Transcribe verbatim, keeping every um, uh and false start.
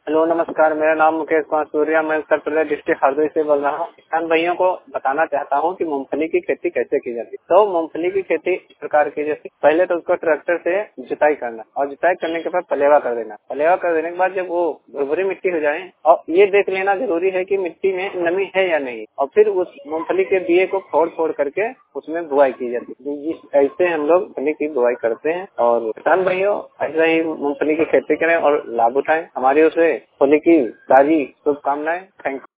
Hello नमस्कार, मेरा नाम मुकेश कुमार सूर्या, मैं उत्तर प्रदेश डिस्ट्रिक्ट हरदोई से बोल रहा हूँ। किसान भाइयों को बताना चाहता हूँ कि मूंगफली की खेती कैसे की जाती है। तो मूंगफली की खेती इस प्रकार की, जैसे पहले तो उसको ट्रैक्टर से जुताई करना और जुताई करने के बाद पलेवा कर देना। पलेवा कर देने के बाद जब वो भुरभुरी मिट्टी हो जाए और ये देख लेना जरूरी है कि मिट्टी में नमी है या नहीं, और फिर उस मूंगफली के बीए को फोड़ फोड़ करके उसमें बुआई की जाती है। ऐसे हम लोग मूंगफली की बुआई करते हैं और किसान भाइयों ऐसा ही मूंगफली की खेती करें और लाभ उठाएं। हमारी उसे होली की सारी शुभकामनाएं। Thank you.